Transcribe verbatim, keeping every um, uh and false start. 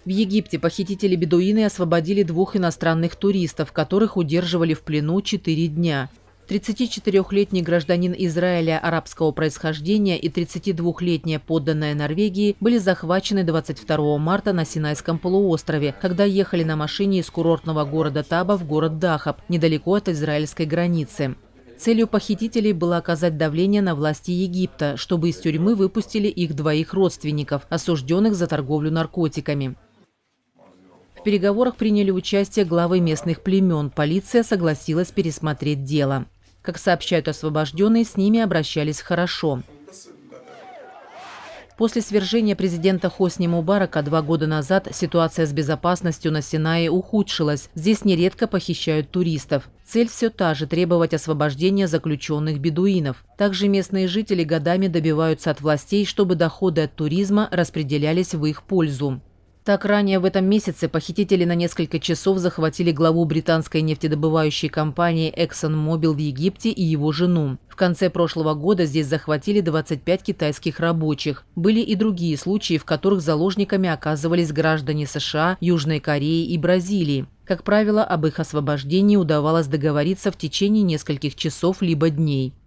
В Египте похитители-бедуины освободили двух иностранных туристов, которых удерживали в плену четыре дня. тридцатичетырёхлетний гражданин Израиля арабского происхождения и тридцатидвухлетняя подданная Норвегии были захвачены двадцать второго марта на Синайском полуострове, когда ехали на машине из курортного города Таба в город Дахаб, недалеко от израильской границы. Целью похитителей было оказать давление на власти Египта, чтобы из тюрьмы выпустили их двоих родственников, осужденных за торговлю наркотиками. В переговорах приняли участие главы местных племен. Полиция согласилась пересмотреть дело. Как сообщают освобожденные, с ними обращались хорошо. После свержения президента Хосни Мубарака два года назад ситуация с безопасностью на Синае ухудшилась. Здесь нередко похищают туристов. Цель все та же – требовать освобождения заключенных бедуинов. Также местные жители годами добиваются от властей, чтобы доходы от туризма распределялись в их пользу. Так, ранее в этом месяце похитители на несколько часов захватили главу британской нефтедобывающей компании ExxonMobil в Египте и его жену. В конце прошлого года здесь захватили двадцать пять китайских рабочих. Были и другие случаи, в которых заложниками оказывались граждане США, Южной Кореи и Бразилии. Как правило, об их освобождении удавалось договориться в течение нескольких часов либо дней.